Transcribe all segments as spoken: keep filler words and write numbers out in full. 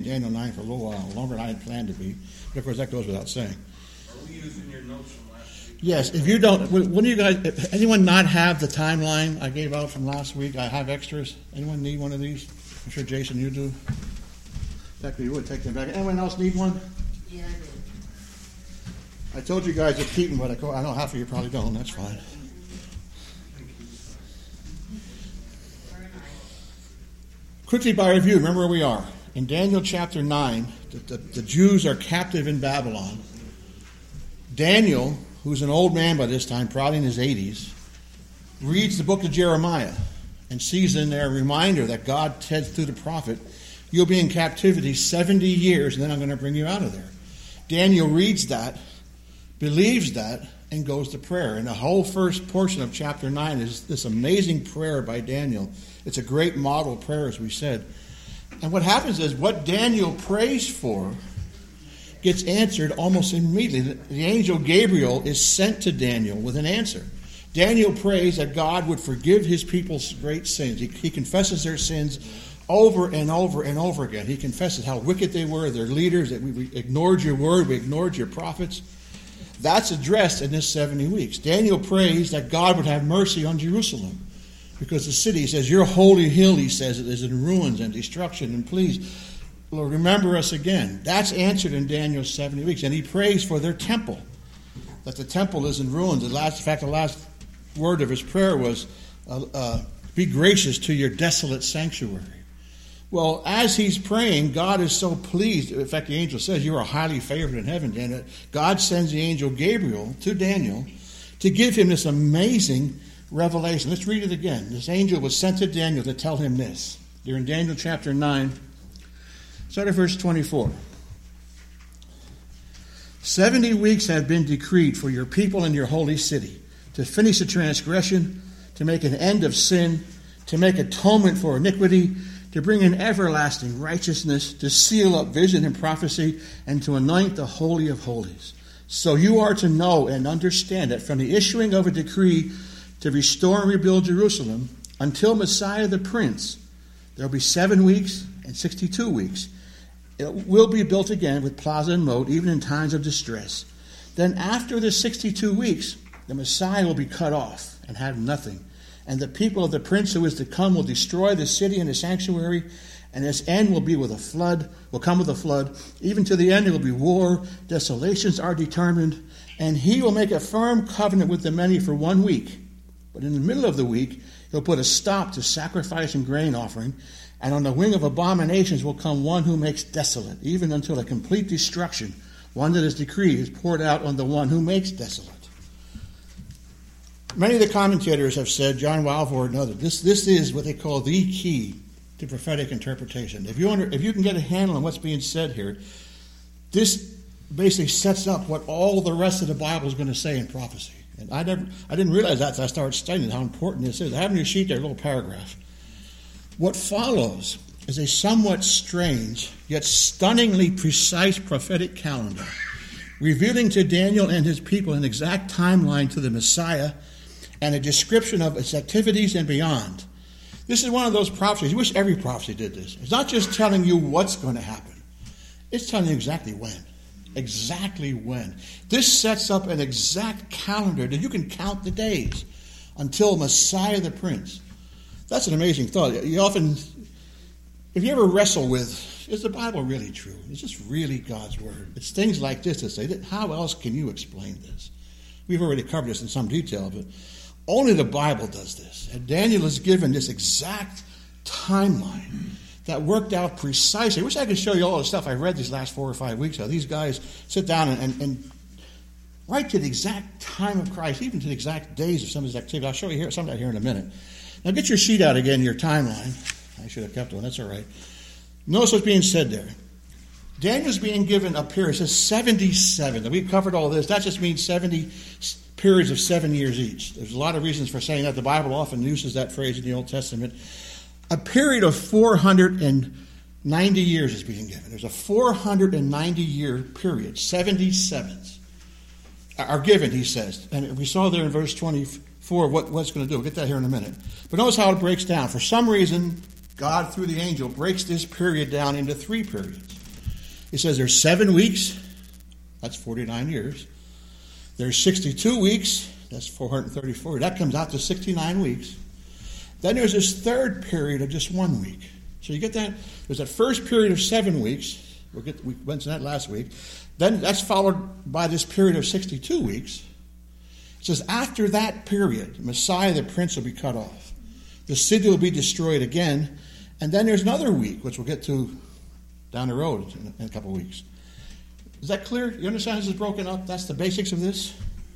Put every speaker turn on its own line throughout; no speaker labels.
Daniel nine for a little while, longer than I had planned to be. But of course, that goes without saying.
Are we using your notes from last week?
Yes. If you don't, when do you guys, if anyone not have the timeline I gave out from last week? I have extras. Anyone need one of these? I'm sure, Jason, you do. In fact, you would take them back. Anyone else need one?
Yeah, I do.
I told you guys to keep them, but I know half of you probably don't. That's fine. Quickly by review, remember where we are. In Daniel chapter nine, the, the, the Jews are captive in Babylon. Daniel, who's an old man by this time, probably in his eighties, reads the book of Jeremiah and sees in there a reminder that God said through the prophet, you'll be in captivity seventy years, and then I'm going to bring you out of there. Daniel reads that, believes that, and goes to prayer. And the whole first portion of chapter nine is this amazing prayer by Daniel. It's a great model prayer, as we said. And what happens is what Daniel prays for gets answered almost immediately. The angel Gabriel is sent to Daniel with an answer. Daniel prays that God would forgive his people's great sins. He, he confesses their sins over and over and over again. He confesses how wicked they were, their leaders, that we, we ignored your word, we ignored your prophets. That's addressed in this seventy weeks. Daniel prays that God would have mercy on Jerusalem because the city, he says, your holy hill, he says, it is in ruins and destruction. And please, Lord, remember us again. That's answered in Daniel's seventy weeks. And he prays for their temple, that the temple is in ruins. The last, in fact, the last word of his prayer was, uh, uh, be gracious to your desolate sanctuary. Well, as he's praying, God is so pleased. In fact, the angel says, you are highly favored in heaven, Daniel. God sends the angel Gabriel to Daniel to give him this amazing revelation. Let's read it again. This angel was sent to Daniel to tell him this. You're in Daniel chapter nine. Start at verse twenty-four. Seventy weeks have been decreed for your people and your holy city, to finish the transgression, to make an end of sin, to make atonement for iniquity, to bring in everlasting righteousness, to seal up vision and prophecy, and to anoint the Holy of Holies. So you are to know and understand that from the issuing of a decree to restore and rebuild Jerusalem until Messiah the Prince, there will be seven weeks and sixty-two weeks. It will be built again with plaza and moat, even in times of distress. Then after the sixty-two weeks, the Messiah will be cut off and have nothing. And the people of the prince who is to come will destroy the city and the sanctuary, and its end will be with a flood, will come with a flood. Even to the end there will be war, desolations are determined, and he will make a firm covenant with the many for one week. But in the middle of the week, he'll put a stop to sacrifice and grain offering, and on the wing of abominations will come one who makes desolate, even until a complete destruction, one that is decreed, is poured out on the one who makes desolate. Many of the commentators have said, John Walvoord and others, this, this is what they call the key to prophetic interpretation. If you, under, if you can get a handle on what's being said here, this basically sets up what all the rest of the Bible is going to say in prophecy. And I never, I didn't realize that until I started studying how important this is. I have in your sheet there a little paragraph. What follows is a somewhat strange, yet stunningly precise prophetic calendar, revealing to Daniel and his people an exact timeline to the Messiah and a description of its activities and beyond. This is one of those prophecies. I wish every prophecy did this. It's not just telling you what's going to happen. It's telling you exactly when. Exactly when. This sets up an exact calendar that you can count the days until Messiah the Prince. That's an amazing thought. You often, if you ever wrestle with, is the Bible really true? Is this really God's Word? It's things like this that say, how else can you explain this? We've already covered this in some detail, but only the Bible does this. And Daniel is given this exact timeline that worked out precisely. I wish I could show you all the stuff I've read these last four or five weeks. How these guys sit down and, and, and right to the exact time of Christ, even to the exact days of some of his activities. I'll show you here, some of that here in a minute. Now get your sheet out again, your timeline. I should have kept one. That's all right. Notice what's being said there. Daniel's being given a period. It says seventy-seven. Now, we've covered all this. That just means seventy periods of seven years each. There's a lot of reasons for saying that. The Bible often uses that phrase in the Old Testament. A period of four hundred ninety years is being given. There's a four hundred ninety year period. seventy-sevens are given, he says. And we saw there in verse twenty-four what, what's going to do. We'll get that here in a minute. But notice how it breaks down. For some reason, God, through the angel, breaks this period down into three periods. It says there's seven weeks. That's forty-nine years. There's sixty-two weeks. That's four hundred thirty-four. That comes out to sixty-nine weeks. Then there's this third period of just one week. So you get that. There's that first period of seven weeks. We'll get, we went to that last week. Then that's followed by this period of sixty-two weeks. It says after that period, Messiah the Prince will be cut off. The city will be destroyed again. And then there's another week, which we'll get to down the road in, in a couple of weeks. Is that clear? You understand this is broken up? That's the basics of this?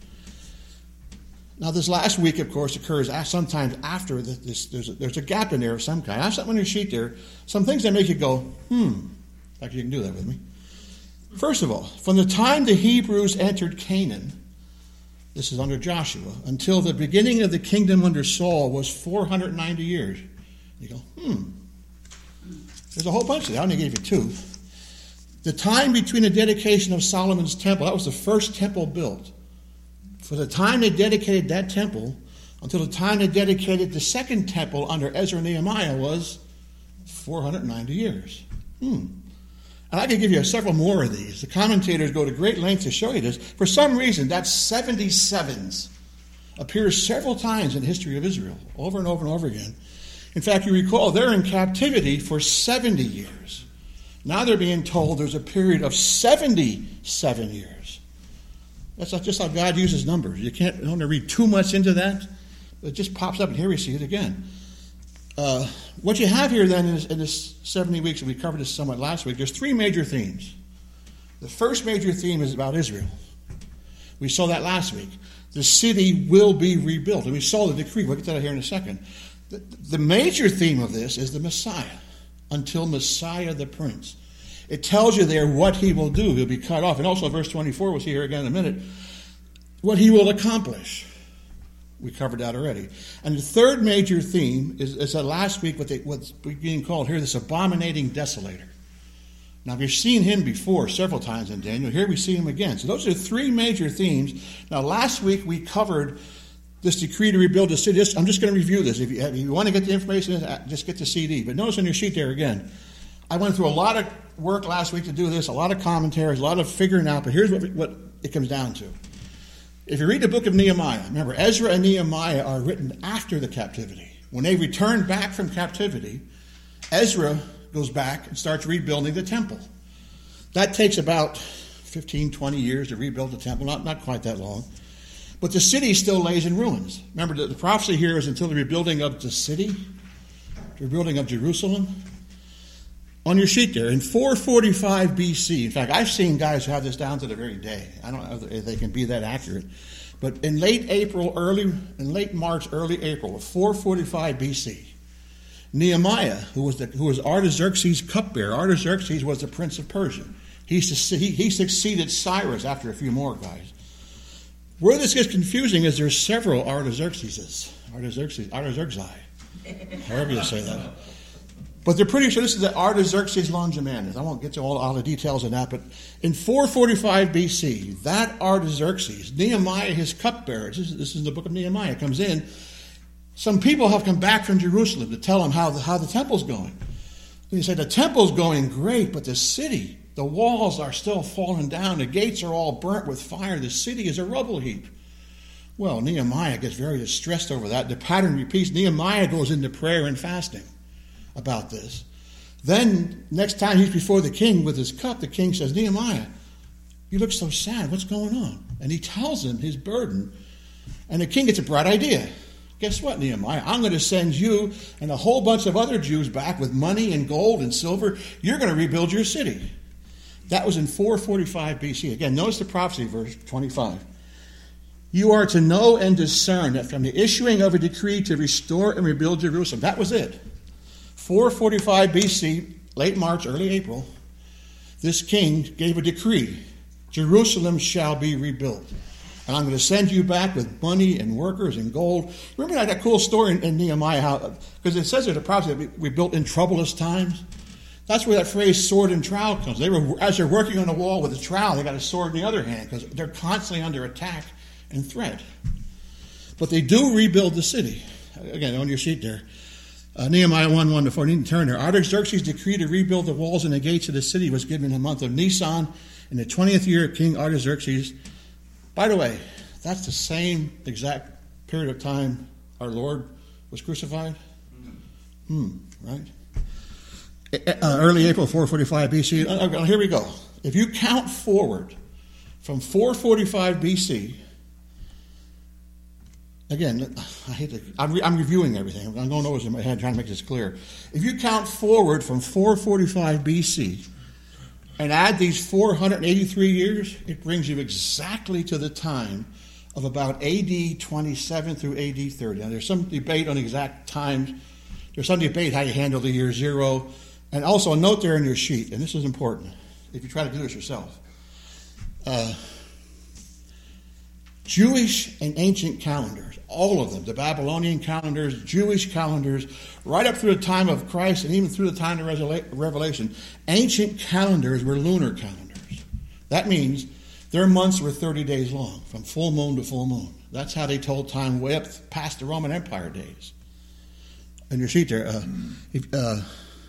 Now, this last week, of course, occurs sometimes after this. There's a, there's a gap in there of some kind. I have something on your sheet there. Some things that make you go, hmm. In fact, you can do that with me. First of all, from the time the Hebrews entered Canaan, this is under Joshua, until the beginning of the kingdom under Saul was four hundred ninety years. You go, hmm. There's a whole bunch of that. I only gave you two. The time between the dedication of Solomon's temple, that was the first temple built. For the time they dedicated that temple until the time they dedicated the second temple under Ezra and Nehemiah was four hundred ninety years. Hmm. And I could give you several more of these. The commentators go to great lengths to show you this. For some reason, that seventy-sevens appears several times in the history of Israel, over and over and over again. In fact, you recall, they're in captivity for seventy years. Now they're being told there's a period of seventy-seven years. That's just how God uses numbers. You can't don't want to read too much into that. It just pops up, and here we see it again. Uh, what you have here then is in this seventy weeks, and we covered this somewhat last week, there's three major themes. The first major theme is about Israel. We saw that last week. The city will be rebuilt, and we saw the decree. We'll get to that here in a second. The, the major theme of this is the Messiah, until Messiah the Prince. It tells you there what he will do. He'll be cut off. And also verse twenty-four, we'll see here again in a minute, what he will accomplish. We covered that already. And the third major theme is, is that last week what they, what's being called here this abominating desolator. Now, we've seen him before several times in Daniel. Here we see him again. So those are three major themes. Now, last week we covered this decree to rebuild the city. I'm just going to review this. If you, if you want to get the information, just get the C D. But notice on your sheet there again, I went through a lot of work last week to do this, a lot of commentaries, a lot of figuring out. But here's what, what it comes down to. If you read the book of Nehemiah, remember, Ezra and Nehemiah are written after the captivity. When they return back from captivity, Ezra goes back and starts rebuilding the temple. That takes about fifteen, twenty years to rebuild the temple, not, not quite that long. But the city still lays in ruins. Remember, the, the prophecy here is until the rebuilding of the city, the rebuilding of Jerusalem. On your sheet there, in four forty-five B C, in fact, I've seen guys who have this down to the very day. I don't know if they can be that accurate. But in late April, early, in late March, early April of four forty-five B C, Nehemiah, who was the, who was Artaxerxes' cupbearer, Artaxerxes was the prince of Persia. He, he, he succeeded Cyrus after a few more guys. Where this gets confusing is there's several Artaxerxes, Artaxerxes, Artaxerxes, however you say that. But they're pretty sure this is the Artaxerxes Longimanus. I won't get to all, all the details of that, but in four forty-five B C, that Artaxerxes, Nehemiah, his cupbearer, this is, this is the book of Nehemiah, comes in. Some people have come back from Jerusalem to tell him how the, how the temple's going. And he said, the temple's going great, but the city, the walls are still falling down. The gates are all burnt with fire. The city is a rubble heap. Well, Nehemiah gets very distressed over that. The pattern repeats. Nehemiah goes into prayer and fasting about this. Then, next time he's before the king with his cup, the king says, Nehemiah, you look so sad. What's going on? And he tells him his burden. And the king gets a bright idea. Guess what, Nehemiah? I'm going to send you and a whole bunch of other Jews back with money and gold and silver. You're going to rebuild your city. That was in four forty-five B C. Again, notice the prophecy, verse twenty-five. You are to know and discern that from the issuing of a decree to restore and rebuild Jerusalem. That was it. four forty-five B C, late March, early April, this king gave a decree. Jerusalem shall be rebuilt. And I'm going to send you back with money and workers and gold. Remember that, that cool story in, in Nehemiah, how because it says there's a prophecy that we, we built in troublous times. That's where that phrase sword and trowel comes. They were, as they're working on the wall with a trowel, they got a sword in the other hand because they're constantly under attack and threat. But they do rebuild the city. Again, on your sheet there. Uh, Nehemiah one, one to four. You need to turn there. Artaxerxes' decree to rebuild the walls and the gates of the city was given in the month of Nisan in the twentieth year of King Artaxerxes. By the way, that's the same exact period of time our Lord was crucified. Hmm, right? Uh, early April four forty-five B C. Uh, uh, here we go. If you count forward from four forty-five B C, again, I hate to, I'm, re, I'm reviewing everything. I'm going over this in my head trying to make this clear. If you count forward from four forty-five B C and add these four hundred eighty-three years, it brings you exactly to the time of about A D twenty-seven through A D thirty. Now, there's some debate on the exact times. There's some debate how you handle the year zero. And also a note there in your sheet, and this is important if you try to do this yourself. Uh, Jewish and ancient calendars, all of them, the Babylonian calendars, Jewish calendars, right up through the time of Christ and even through the time of Revelation, ancient calendars were lunar calendars. That means their months were thirty days long, from full moon to full moon. That's how they told time way up past the Roman Empire days. In your sheet there, uh, if, uh,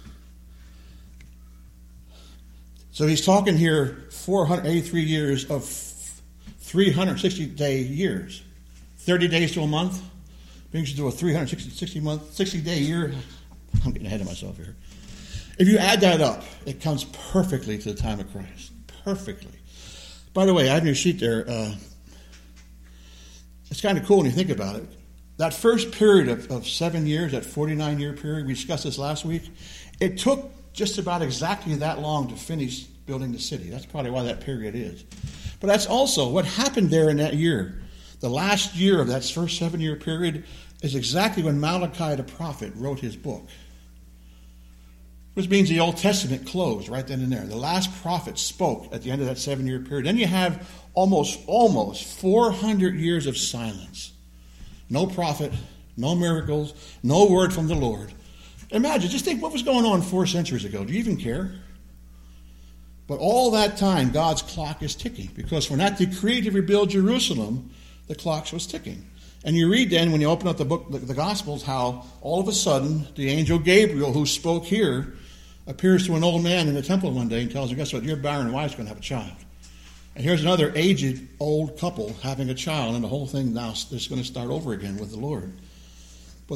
so he's talking here four hundred eighty-three years of three hundred sixty day years. thirty days to a month brings you to a three hundred sixty month, sixty day year. I'm getting ahead of myself here. If you add that up, it comes perfectly to the time of Christ. Perfectly. By the way, I have your sheet there. Uh, it's kind of cool when you think about it. That first period of, of seven years, that forty-nine year period, we discussed this last week, it took just about exactly that long to finish building the city. That's probably why that period is. But that's also what happened there in that year. The last year of that first seven-year period is exactly when Malachi the prophet wrote his book. Which means the Old Testament closed right then and there. The last prophet spoke at the end of that seven-year period. Then you have almost, almost four hundred years of silence. No prophet, no miracles, no word from the Lord. Imagine, just think what was going on four centuries ago. Do you even care? But all that time, God's clock is ticking. Because when that decree to rebuild Jerusalem, the clock was ticking. And you read then, when you open up the book, the, the Gospels, how all of a sudden, the angel Gabriel, who spoke here, appears to an old man in the temple one day and tells him, guess what, your barren wife's going to have a child. And here's another aged old couple having a child, and the whole thing now is going to start over again with the Lord. But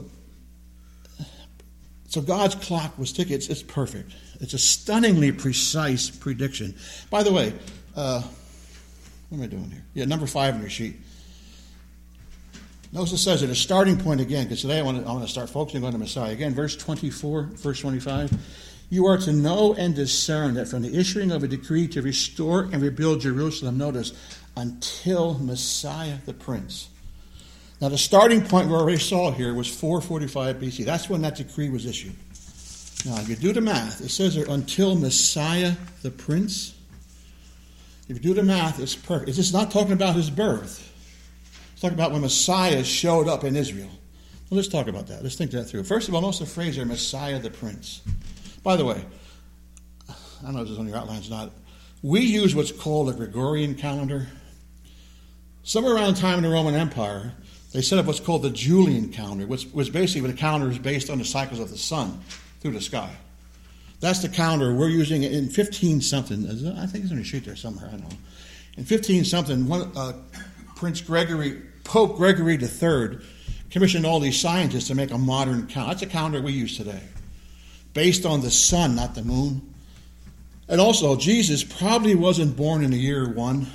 so God's clock was ticking. It's, it's perfect. It's a stunningly precise prediction. By the way, uh, what am I doing here? Yeah, number five in your sheet. Notice it says at a starting point again, because today I want to, I want to start focusing on the Messiah. Again, verse twenty-four, verse twenty-five. You are to know and discern that from the issuing of a decree to restore and rebuild Jerusalem, notice, until Messiah the Prince. Now, the starting point we already saw here was four forty-five B C. That's when that decree was issued. Now, if you do the math, it says there, until Messiah the Prince. If you do the math, it's perfect. It's just not talking about his birth. It's talking about when Messiah showed up in Israel. Well, let's talk about that. Let's think that through. First of all, notice the phrase there, Messiah the Prince. By the way, I don't know if this is on your outlines or not. We use what's called a Gregorian calendar. Somewhere around the time in the Roman Empire, they set up what's called the Julian calendar, which was basically the calendar is based on the cycles of the sun through the sky. That's the calendar we're using in fifteen something. I think it's on your sheet there somewhere. I don't know. In fifteen something, one, uh, Prince Gregory, Pope Gregory the Third, commissioned all these scientists to make a modern calendar. That's a calendar we use today, based on the sun, not the moon. And also, Jesus probably wasn't born in the year one.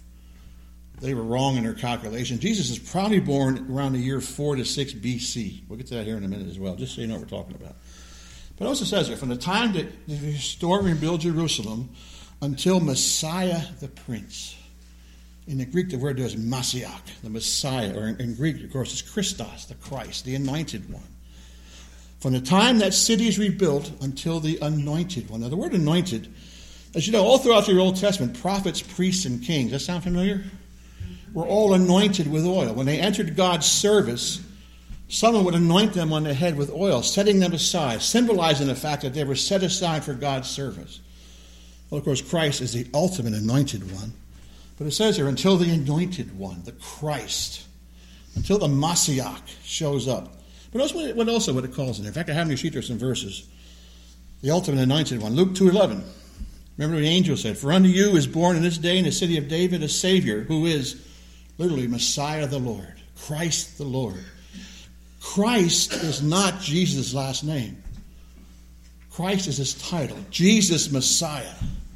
They were wrong in their calculation. Jesus is probably born around the year four to six B C. We'll get to that here in a minute as well, just so you know what we're talking about. But it also says here, from the time that they restore and rebuild Jerusalem until Messiah the Prince. In the Greek, the word there is Messiah, the Messiah, or in, in Greek, of course, it's Christos, the Christ, the anointed one. From the time that city is rebuilt until the anointed one. Now, the word anointed, as you know, all throughout the Old Testament, prophets, priests, and kings, does that sound familiar? Were all anointed with oil. When they entered God's service, someone would anoint them on the head with oil, setting them aside, symbolizing the fact that they were set aside for God's service. Well, of course, Christ is the ultimate anointed one. But it says here, until the anointed one, the Christ, until the Messiah shows up. But also what also what it calls in there. In fact, I have in your sheet there some verses. The ultimate anointed one, Luke two eleven. Remember what the angel said, "For unto you is born in this day in the city of David a Savior, who is literally Messiah the Lord, Christ the Lord." Christ is not Jesus' last name. Christ is his title. Jesus Messiah.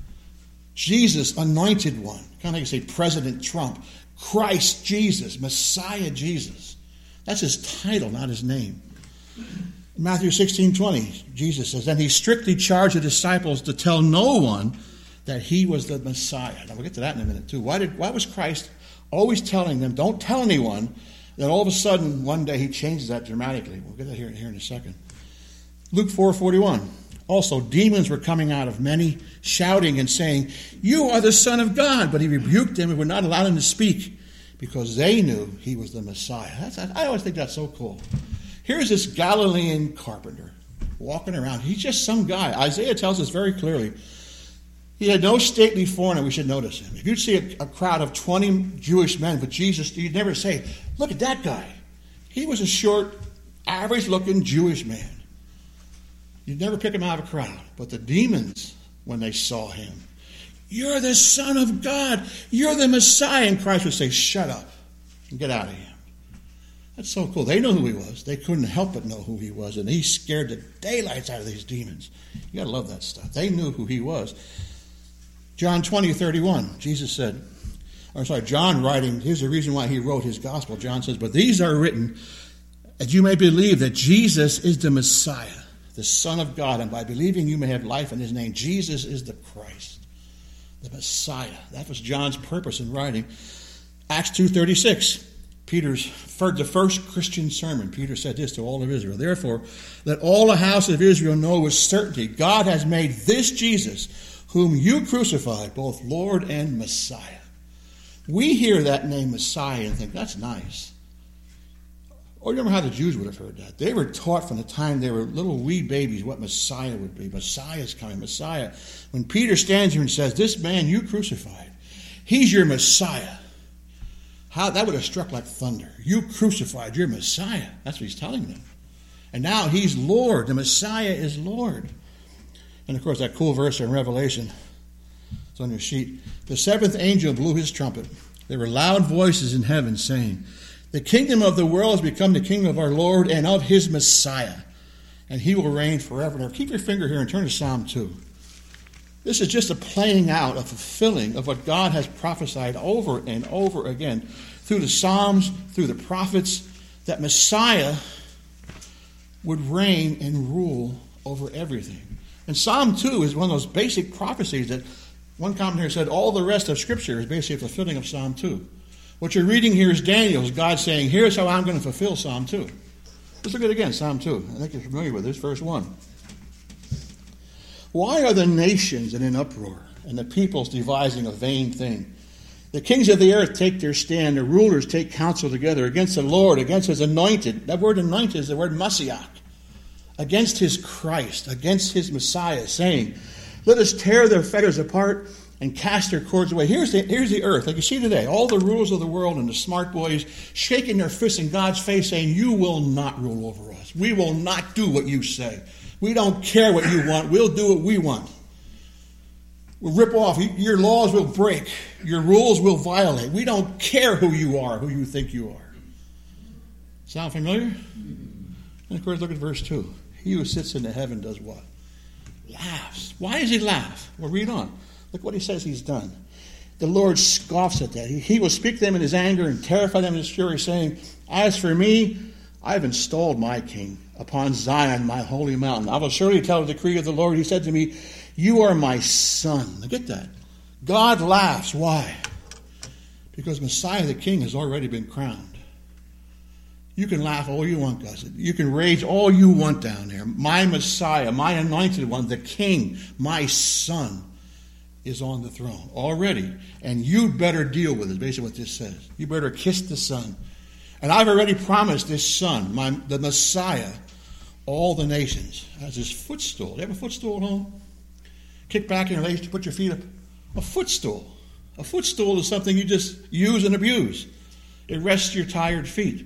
Jesus Anointed One. Kind of like you say President Trump. Christ Jesus. Messiah Jesus. That's his title, not his name. In Matthew sixteen twenty, Jesus says, "And he strictly charged the disciples to tell no one that he was the Messiah." Now we'll get to that in a minute too. Why did why was Christ always telling them, don't tell anyone, then all of a sudden one day he changes that dramatically? We'll get that here, here in a second. Luke four forty-one. Also, demons were coming out of many, shouting and saying, "You are the Son of God." But he rebuked them and would not allow them to speak, because they knew he was the Messiah. That's, I always think that's so cool. Here's this Galilean carpenter walking around. He's just some guy. Isaiah tells us very clearly, he had no stately foreigner. We should notice him. If you'd see a, a crowd of twenty Jewish men, but Jesus, you'd never say, "Look at that guy." He was a short, average-looking Jewish man. You'd never pick him out of a crowd. But the demons, when they saw him, "You're the Son of God. You're the Messiah." And Christ would say, "Shut up and get out of here." That's so cool. They know who he was. They couldn't help but know who he was. And he scared the daylights out of these demons. You got to love that stuff. They knew who he was. John twenty thirty-one, Jesus said, or sorry, John writing, here's the reason why he wrote his gospel. John says, "But these are written that you may believe that Jesus is the Messiah, the Son of God, and by believing you may have life in his name." Jesus is the Christ, the Messiah. That was John's purpose in writing. Acts two thirty-six, Peter's for the first Christian sermon. Peter said this to all of Israel: "Therefore, let all the house of Israel know with certainty, God has made this Jesus, whom you crucified, both Lord and Messiah." We hear that name Messiah and think, that's nice. Or remember how the Jews would have heard that. They were taught from the time they were little wee babies what Messiah would be. Messiah's coming, Messiah. When Peter stands here and says, "This man you crucified, he's your Messiah." How that would have struck like thunder. You crucified your Messiah. That's what he's telling them. And now he's Lord. The Messiah is Lord. And of course that cool verse in Revelation, it's on your sheet. "The seventh angel blew his trumpet. There were loud voices in heaven saying, 'The kingdom of the world has become the kingdom of our Lord and of his Messiah, and he will reign forever and ever.'" Keep your finger here and turn to Psalm two. This is just a playing out, a fulfilling of what God has prophesied over and over again through the Psalms, through the prophets, that Messiah would reign and rule over everything. And Psalm two is one of those basic prophecies that one commentator said all the rest of Scripture is basically a fulfilling of Psalm two. What you're reading here is Daniel, is God saying, here's how I'm going to fulfill Psalm two. Let's look at it again, Psalm two. I think you're familiar with this, verse one. "Why are the nations in an uproar, and the peoples devising a vain thing? The kings of the earth take their stand, the rulers take counsel together against the Lord, against his anointed." That word anointed is the word Messiah. "Against his Christ, against his Messiah, saying, let us tear their fetters apart and cast their cords away." Here's the, here's the earth, like you see today, all the rulers of the world and the smart boys shaking their fists in God's face saying, "You will not rule over us. We will not do what you say. We don't care what you want. We'll do what we want. We'll rip off. Your laws will break. Your rules will violate. We don't care who you are, who you think you are." Sound familiar? And of course, look at verse two. "He who sits in the heaven does what? Laughs." Why does he laugh? Well, read on. Look what he says he's done. "The Lord scoffs at that. He, he will speak to them in his anger and terrify them in his fury, saying, as for me, I have installed my king upon Zion, my holy mountain. I will surely tell the decree of the Lord. He said to me, you are my son." Now get that. God laughs. Why? Because Messiah the king has already been crowned. You can laugh all you want, guys. You can rage all you want down there. My Messiah, my anointed one, the king, my son, is on the throne already. And you better deal with it, basically what this says. You better kiss the son. And I've already promised this son, my, the Messiah, all the nations, as his footstool. You have a footstool at home? Kick back in your legs, put your feet up. A footstool. A footstool is something you just use and abuse. It rests your tired feet.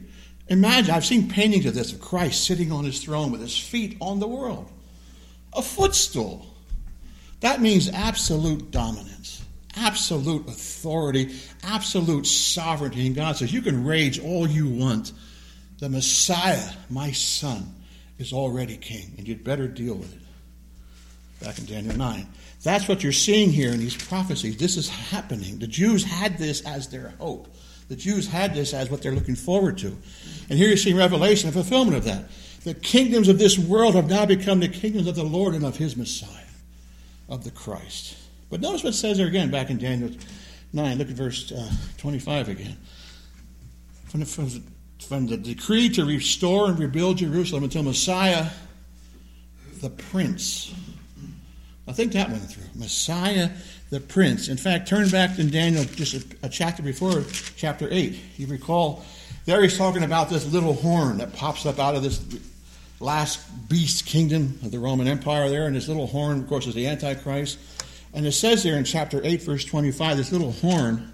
Imagine, I've seen paintings of this, of Christ sitting on his throne with his feet on the world. A footstool. That means absolute dominance, absolute authority, absolute sovereignty. And God says, you can rage all you want. The Messiah, my son, is already king, and you'd better deal with it. Back in Daniel nine. That's what you're seeing here in these prophecies. This is happening. The Jews had this as their hope. The Jews had this as what they're looking forward to. And here you see Revelation, a fulfillment of that. The kingdoms of this world have now become the kingdoms of the Lord and of his Messiah, of the Christ. But notice what it says there again back in Daniel nine. Look at verse uh, twenty-five again. From the, from, the, from the decree to restore and rebuild Jerusalem until Messiah, the Prince. Now think that one through. Messiah, the Prince. In fact, turn back in Daniel just a, a chapter before, chapter eight. You recall, there he's talking about this little horn that pops up out of this last beast kingdom of the Roman Empire there. And this little horn, of course, is the Antichrist. And it says there in chapter eight, verse twenty-five, this little horn,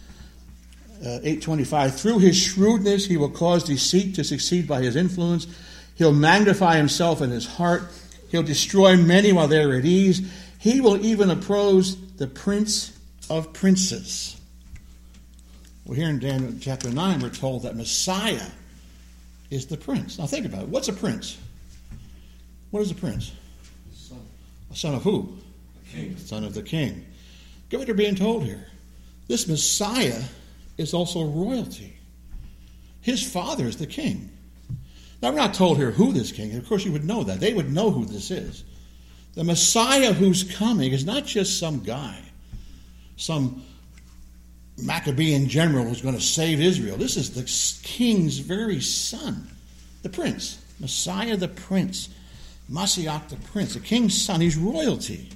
uh, eight twenty-five, through his shrewdness he will cause deceit to succeed by his influence. He'll magnify himself in his heart. He'll destroy many while they're at ease. He will even oppose the Prince of Princes. Well, here in Daniel chapter nine, we're told that Messiah is the prince. Now think about it. What's a prince? What is a prince?
Son.
A son of who?
The king.
Son of the king. Get what they're being told here. This Messiah is also royalty. His father is the king. Now, we're not told here who this king is. Of course, you would know that. They would know who this is. The Messiah who's coming is not just some guy, some Maccabean general who's going to save Israel. This is the king's very son, the prince. Messiah the prince. Mashiach the prince. The king's son. He's royalty.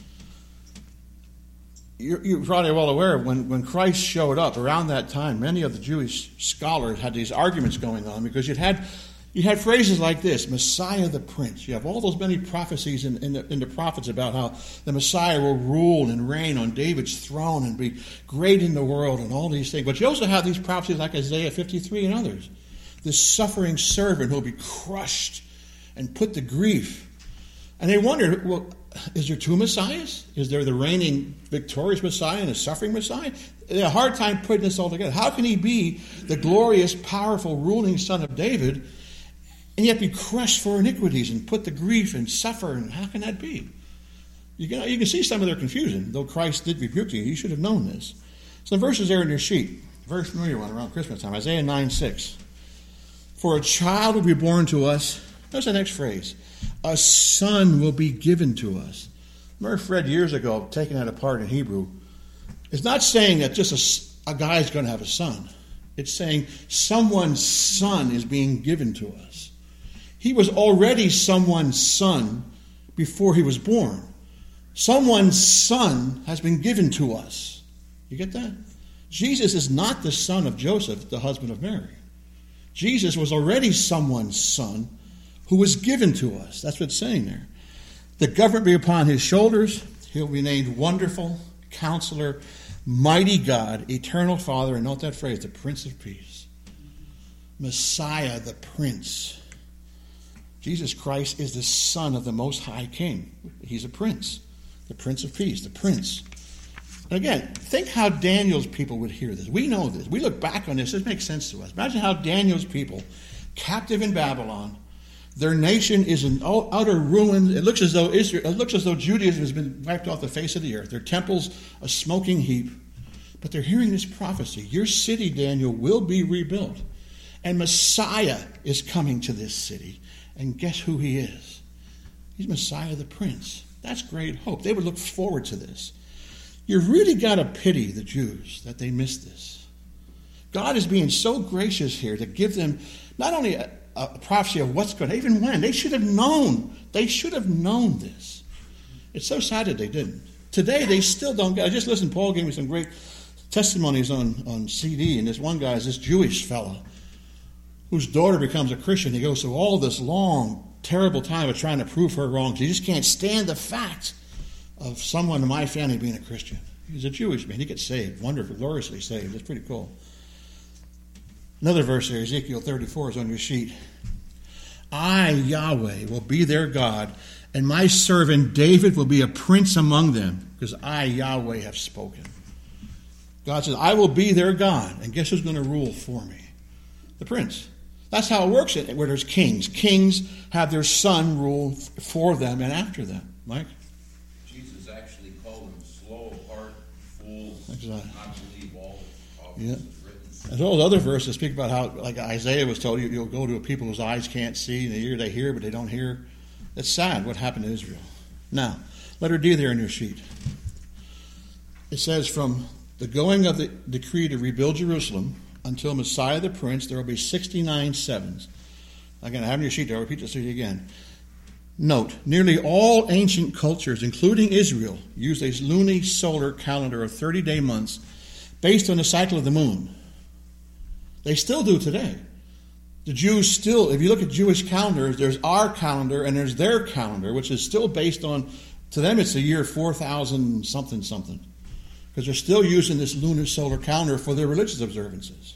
You're, you're probably well aware when, when Christ showed up around that time, many of the Jewish scholars had these arguments going on because you'd had You had phrases like this, Messiah the Prince. You have all those many prophecies in, in, the, in the prophets about how the Messiah will rule and reign on David's throne and be great in the world and all these things. But you also have these prophecies like Isaiah fifty-three and others. This suffering servant who will be crushed and put to grief. And they wondered, well, is there two Messiahs? Is there the reigning victorious Messiah and a suffering Messiah? They had a hard time putting this all together. How can he be the glorious, powerful, ruling son of David and yet be crushed for iniquities and put to grief and suffer? And how can that be? You can, you can see some of their confusion. Though Christ did rebuke you, you should have known this. Some verses there in your sheet. Verse familiar one around Christmas time. Isaiah nine six. For a child will be born to us. Notice the next phrase. A son will be given to us. I remember Fred years ago taking that apart in Hebrew. It's not saying that just a, a guy is going to have a son. It's saying someone's son is being given to us. He was already someone's son before he was born. Someone's son has been given to us. You get that? Jesus is not the son of Joseph, the husband of Mary. Jesus was already someone's son who was given to us. That's what it's saying there. The government be upon his shoulders. He'll be named Wonderful, Counselor, Mighty God, Eternal Father, and note that phrase, the Prince of Peace. Messiah, the Prince. Jesus Christ is the Son of the Most High King. He's a Prince, the Prince of Peace, the Prince. And again, think how Daniel's people would hear this. We know this. We look back on this. This makes sense to us. Imagine how Daniel's people, captive in Babylon, their nation is in utter ruin. It looks as though Israel, it looks as though Judaism has been wiped off the face of the earth. Their temple's a smoking heap. But they're hearing this prophecy. Your city, Daniel, will be rebuilt. And Messiah is coming to this city. And guess who he is? He's Messiah the Prince. That's great hope. They would look forward to this. You've really got to pity the Jews that they missed this. God is being so gracious here to give them not only a, a prophecy of what's going to, even when. They should have known. They should have known this. It's so sad that they didn't. Today, they still don't get. I just listened, Paul gave me some great testimonies on, on C D, and this one guy is this Jewish fellow whose daughter becomes a Christian. He goes through all this long, terrible time of trying to prove her wrong. He just can't stand the fact of someone in my family being a Christian. He's a Jewish man. He gets saved, wonderful, gloriously saved. It's pretty cool. Another verse there, Ezekiel thirty-four, is on your sheet. I, Yahweh, will be their God, and my servant David will be a prince among them, because I, Yahweh, have spoken. God says, I will be their God, and guess who's going to rule for me? The prince. That's how it works where there's kings. Kings have their son rule for them and after them. Mike?
Jesus actually called them slow of heart, fools,
Exactly.
not believe all of
Yeah.
is written.
As well as other verses speak about how, like Isaiah was told, you, you'll go to a people whose eyes can't see, and the ear they hear, but they don't hear. It's sad what happened to Israel. Now, letter D there in your sheet. It says, from the going of the decree to rebuild Jerusalem until Messiah the Prince, there will be sixty-nine sevens. Again, I have in your sheet there, I'll repeat this to you again. Note, nearly all ancient cultures, including Israel, use a lunisolar calendar of thirty-day months based on the cycle of the moon. They still do today. The Jews still, if you look at Jewish calendars, there's our calendar and there's their calendar, which is still based on, to them it's the year four thousand something something. Because they're still using this lunisolar calendar for their religious observances.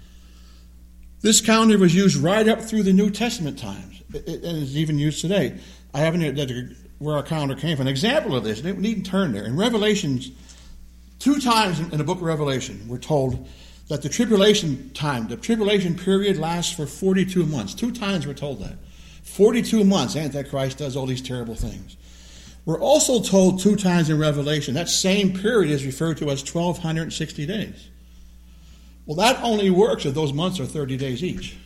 This calendar was used right up through the New Testament times, it, it, and it's even used today. I haven't heard where our calendar came from. An example of this, and you needn't turn there. In Revelations, two times in the book of Revelation, we're told that the tribulation time, the tribulation period lasts for forty-two months. Two times we're told that. forty-two months, Antichrist does all these terrible things. We're also told two times in Revelation that same period is referred to as twelve sixty days. Well, that only works if those months are thirty days each.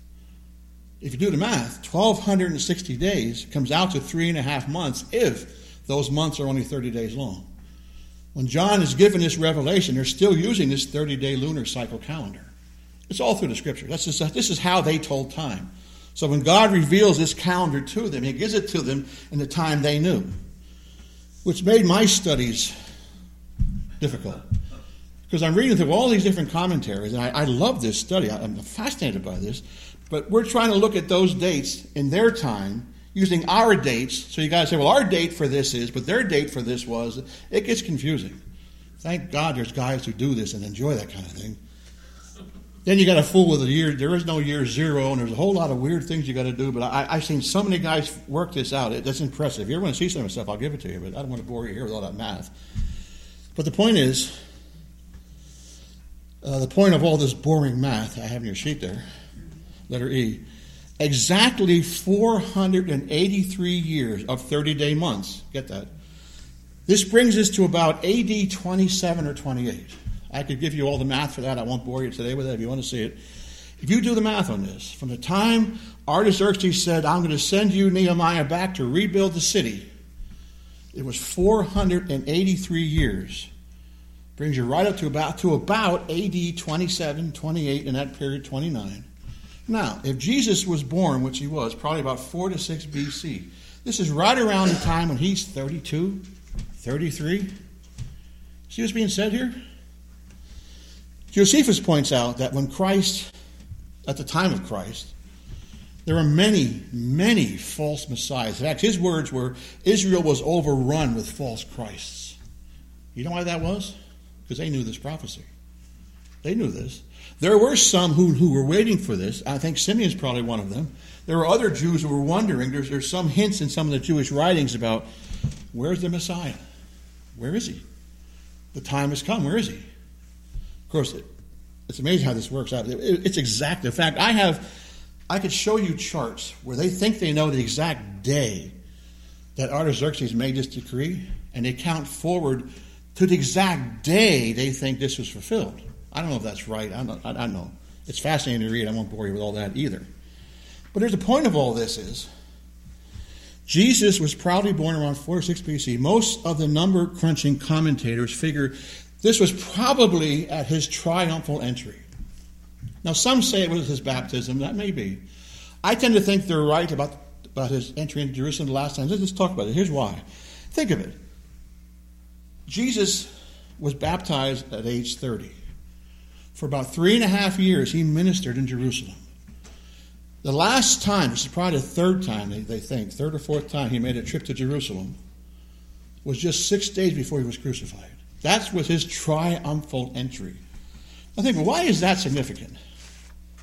If you do the math, twelve sixty days comes out to three and a half months if those months are only thirty days long. When John is given this revelation, they're still using this thirty-day lunar cycle calendar. It's all through the Scripture. That's just, this is how they told time. So when God reveals this calendar to them, He gives it to them in the time they knew, which made my studies difficult. Because I'm reading through all these different commentaries, and I, I love this study. I, I'm fascinated by this. But we're trying to look at those dates in their time using our dates. So you guys say, well, our date for this is, but their date for this was. It gets confusing. Thank God there's guys who do this and enjoy that kind of thing. Then you got to fool with the year. There is no year zero, and there's a whole lot of weird things you got to do. But I, I've seen so many guys work this out. It, that's impressive. If you ever want to see some of this stuff, I'll give it to you. But I don't want to bore you here with all that math. But the point is, uh, the point of all this boring math I have in your sheet there, letter E, exactly four hundred eighty-three years of thirty-day months. Get that? This brings us to about A D twenty-seven or twenty-eight. I could give you all the math for that. I won't bore you today with it if you want to see it. If you do the math on this, from the time Artaxerxes said, I'm going to send you, Nehemiah, back to rebuild the city, it was four hundred eighty-three years. Brings you right up to about, to about A D twenty-seven, twenty-eight, in that period, twenty-nine. Now, if Jesus was born, which he was, probably about four to six B C, this is right around the time when he's thirty-two, thirty-three. See what's being said here? Josephus points out that when Christ, at the time of Christ, there were many, many false messiahs. In fact, his words were, Israel was overrun with false Christs. You know why that was? Because they knew this prophecy. They knew this. There were some who, who were waiting for this. I think Simeon's probably one of them. There were other Jews who were wondering. There's, there's some hints in some of the Jewish writings about, where's the Messiah? Where is he? The time has come. Where is he? Of course, it, it's amazing how this works out. It, it, it's exact. In fact, I have, I could show you charts where they think they know the exact day that Artaxerxes made this decree, and they count forward to the exact day they think this was fulfilled. I don't know if that's right. I don't, I don't know. It's fascinating to read. I won't bore you with all that either. But there's the point of all this is, Jesus was probably born around four or six B C. Most of the number-crunching commentators figure this was probably at his triumphal entry. Now, some say it was his baptism. That may be. I tend to think they're right about, about his entry into Jerusalem the last time. Let's just talk about it. Here's why. Think of it. Jesus was baptized at age thirty. For about three and a half years, he ministered in Jerusalem. The last time, this is probably the third time, they, they think, third or fourth time he made a trip to Jerusalem, was just six days before he was crucified. That was his triumphal entry. I think, well, why is that significant?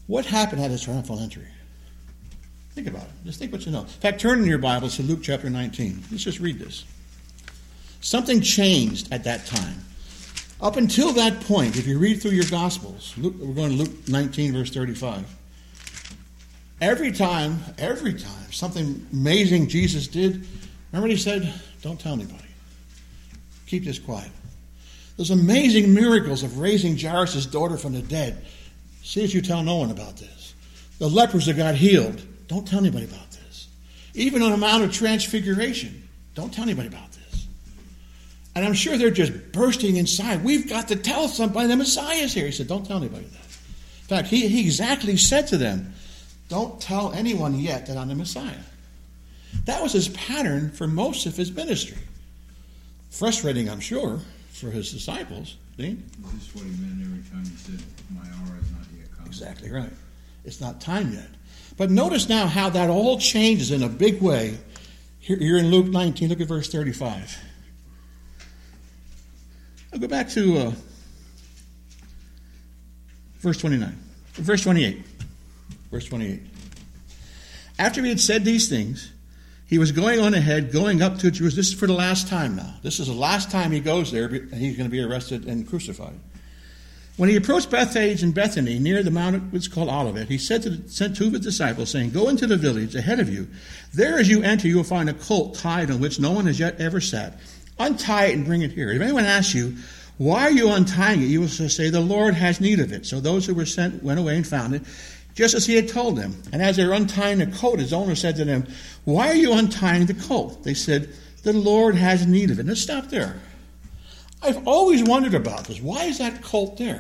What happened at his triumphal entry? Think about it. Just think what you know. In fact, turn in your Bibles to Luke chapter nineteen. Let's just read this. Something changed at that time. Up until that point, if you read through your Gospels, Luke, we're going to Luke nineteen, verse thirty-five. Every time, every time, something amazing Jesus did, remember what he said? Don't tell anybody. Keep this quiet. Those amazing miracles of raising Jairus' daughter from the dead. See if you tell no one about this. The lepers that got healed. Don't tell anybody about this. Even on the Mount of Transfiguration. Don't tell anybody about this. And I'm sure they're just bursting inside. We've got to tell somebody the Messiah's here. He said, don't tell anybody that. In fact, he, he exactly said to them, don't tell anyone yet that I'm the Messiah. That was his pattern for most of his ministry. Frustrating, I'm sure, for his disciples. Dean?
Is this what he meant every time he said, my hour is not yet come?
Exactly right. It's not time yet. But notice now how that all changes in a big way. Here, here in Luke nineteen, look at verse thirty-five. I'll go back to uh, verse twenty-nine. Verse twenty-eight. Verse twenty-eight. After he had said these things, he was going on ahead, going up to Jerusalem. This is for the last time now. This is the last time he goes there, and he's going to be arrested and crucified. When he approached Bethphage and Bethany, near the mount which is called Olivet, he said to the, sent two of his disciples, saying, go into the village ahead of you. There as you enter, you will find a colt tied on which no one has yet ever sat. Untie it and bring it here. If anyone asks you, why are you untying it? You will say, the Lord has need of it. So those who were sent went away and found it, just as he had told them. And as they were untying the colt, his owner said to them, why are you untying the colt? They said, the Lord has need of it. Let's stop there. I've always wondered about this. Why is that colt there?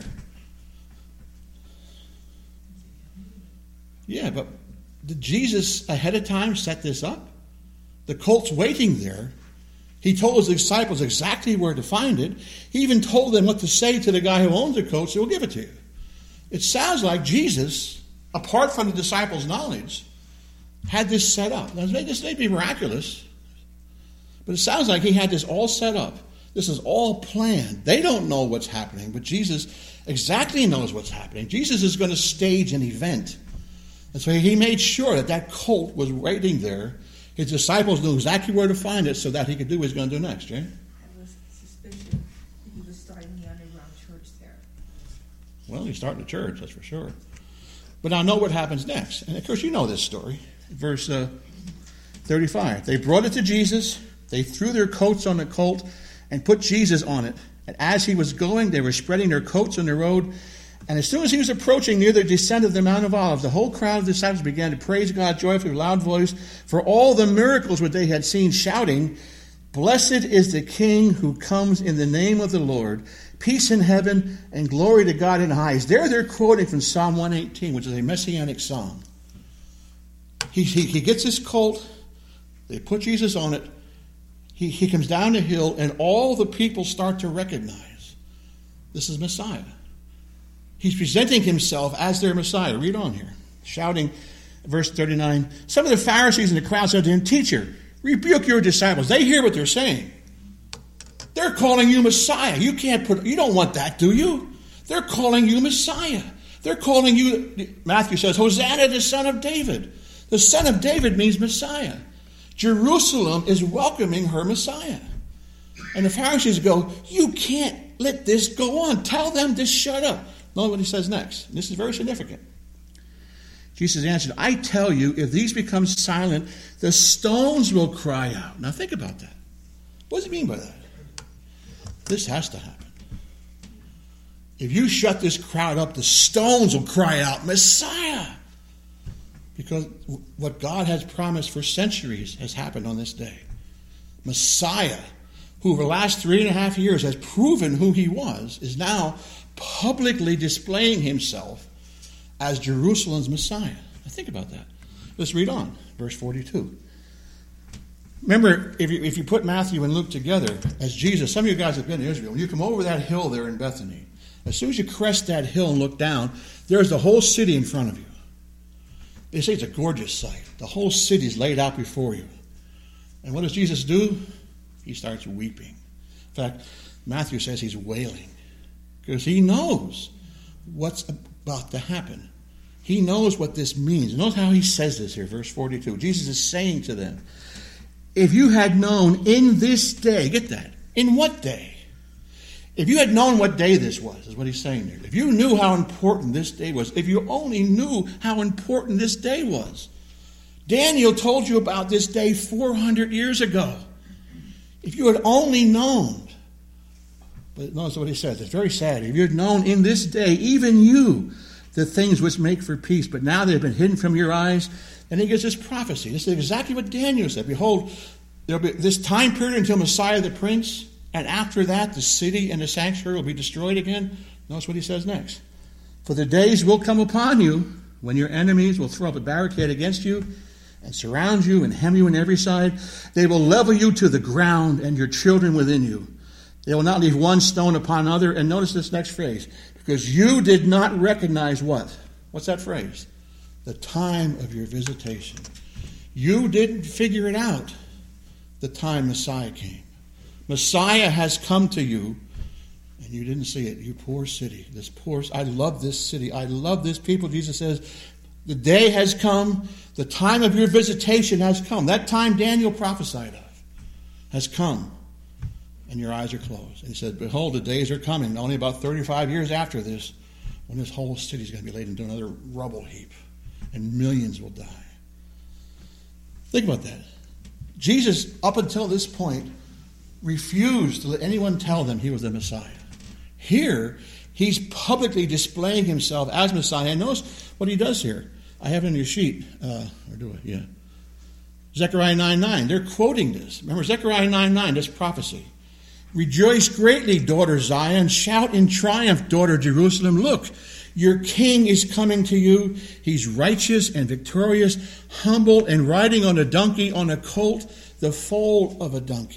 Yeah, but did Jesus ahead of time set this up? The colt's waiting there. He told his disciples exactly where to find it. He even told them what to say to the guy who owns the colt, so he'll give it to you. It sounds like Jesus, apart from the disciples' knowledge, had this set up. Now, this may be miraculous, but it sounds like he had this all set up. This is all planned. They don't know what's happening, but Jesus exactly knows what's happening. Jesus is going to stage an event. And so he made sure that that colt was waiting there. His disciples knew exactly where to find it so that he could do what he's going to do next, Jane.
I was suspicious that he was starting the underground church there.
Well, he's starting the church, that's for sure. But now know what happens next. And of course, you know this story. Verse uh, thirty-five. They brought it to Jesus. They threw their coats on the colt and put Jesus on it. And as he was going, they were spreading their coats on the road. And as soon as he was approaching near the descent of the Mount of Olives, the whole crowd of disciples began to praise God joyfully with a loud voice for all the miracles which they had seen, shouting, blessed is the King who comes in the name of the Lord. Peace in heaven and glory to God in the highest. There they're quoting from Psalm one eighteen, which is a messianic psalm. He, he, he gets his colt. They put Jesus on it. He, he comes down the hill, and all the people start to recognize this is Messiah. He's presenting himself as their Messiah. Read on here. Shouting, verse thirty-nine. Some of the Pharisees in the crowd said to him, teacher, rebuke your disciples. They hear what they're saying. They're calling you Messiah. You can't put, you don't want that, do you? They're calling you Messiah. They're calling you, Matthew says, Hosanna, the son of David. The son of David means Messiah. Jerusalem is welcoming her Messiah. And the Pharisees go, you can't let this go on. Tell them to shut up. Note what he says next. This is very significant. Jesus answered, I tell you, if these become silent, the stones will cry out. Now think about that. What does he mean by that? This has to happen. If you shut this crowd up, the stones will cry out, Messiah. Because what God has promised for centuries has happened on this day. Messiah, who over the last three and a half years has proven who he was, is now publicly displaying himself as Jerusalem's Messiah. Now think about that. Let's read on. Verse forty-two. Remember, if you, if you put Matthew and Luke together as Jesus, some of you guys have been to Israel. When you come over that hill there in Bethany, as soon as you crest that hill and look down, there's the whole city in front of you. They say it's a gorgeous sight. The whole city is laid out before you. And what does Jesus do? He starts weeping. In fact, Matthew says he's wailing because he knows what's about to happen. He knows what this means. Notice how he says this here, verse forty-two. Jesus is saying to them, if you had known in this day, get that, in what day? If you had known what day this was, is what he's saying there. If you knew how important this day was, if you only knew how important this day was. Daniel told you about this day four hundred years ago. If you had only known. But notice what he says. It's very sad. If you had known in this day, even you, the things which make for peace, but now they have been hidden from your eyes. And he gives this prophecy. This is exactly what Daniel said. Behold, there will be this time period until Messiah the Prince, and after that the city and the sanctuary will be destroyed again. Notice what he says next. For the days will come upon you when your enemies will throw up a barricade against you and surround you and hem you on every side. They will level you to the ground and your children within you. They will not leave one stone upon another. And notice this next phrase. Because you did not recognize what? What's that phrase? The time of your visitation. You didn't figure it out the time Messiah came. Messiah has come to you, and you didn't see it. You poor city. This poor, I love this city. I love this people. Jesus says, the day has come. The time of your visitation has come. That time Daniel prophesied of has come. And your eyes are closed. And he said, behold, the days are coming, only about thirty-five years after this, when this whole city is going to be laid into another rubble heap. And millions will die. Think about that. Jesus, up until this point, refused to let anyone tell them he was the Messiah. Here, he's publicly displaying himself as Messiah. And notice what he does here. I have it on your sheet. Uh, or do I? Yeah. Zechariah nine nine. They're quoting this. Remember, Zechariah nine nine, this prophecy. Rejoice greatly, daughter Zion. Shout in triumph, daughter Jerusalem. Look, your king is coming to you. He's righteous and victorious, humble and riding on a donkey, on a colt, the foal of a donkey.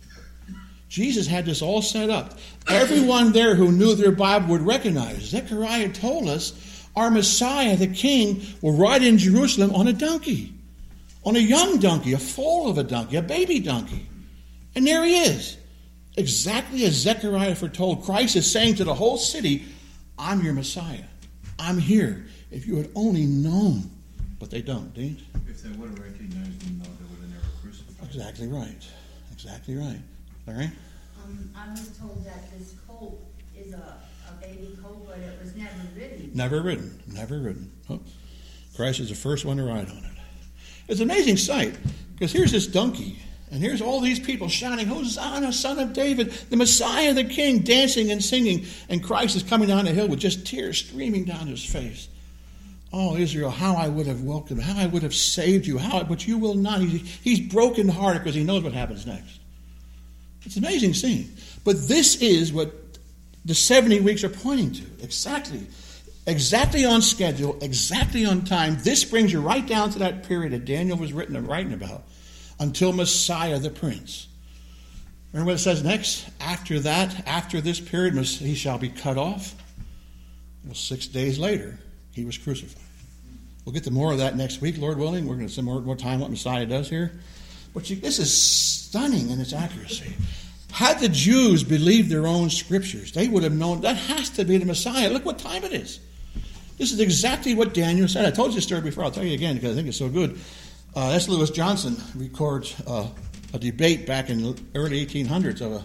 Jesus had this all set up. Everyone there who knew their Bible would recognize. Zechariah told us our Messiah, the king, will ride in Jerusalem on a donkey, on a young donkey, a foal of a donkey, a baby donkey. And there he is. Exactly as Zechariah foretold, Christ is saying to the whole city, I'm your Messiah. I'm here. If you had only known. But they don't, do you?
If they would have recognized him, though, they would have never crucified him.
Exactly right. Exactly right. All right?
Um, I was told that this colt is a, a baby colt, but it was never ridden.
Never ridden. Never ridden. Oh, Christ is the first one to ride on it. It's an amazing sight, because here's this donkey. And here's all these people shouting, Hosanna, son of David, the Messiah, the King, dancing and singing. And Christ is coming down the hill with just tears streaming down his face. Oh, Israel, how I would have welcomed, how I would have saved you, how, but you will not. He's, he's brokenhearted because he knows what happens next. It's an amazing scene. But this is what the seventy weeks are pointing to. Exactly. Exactly on schedule, exactly on time. This brings you right down to that period that Daniel was written and writing about. Until Messiah the Prince. Remember what it says next? After that, after this period, he shall be cut off. Well, six days later, he was crucified. We'll get to more of that next week, Lord willing. We're going to spend more, more time what Messiah does here. But you, this is stunning in its accuracy. Had the Jews believed their own scriptures, they would have known that has to be the Messiah. Look what time it is. This is exactly what Daniel said. I told you the story before. I'll tell you again because I think it's so good. Uh, S. Lewis Johnson records uh, a debate back in the early eighteen hundreds of a,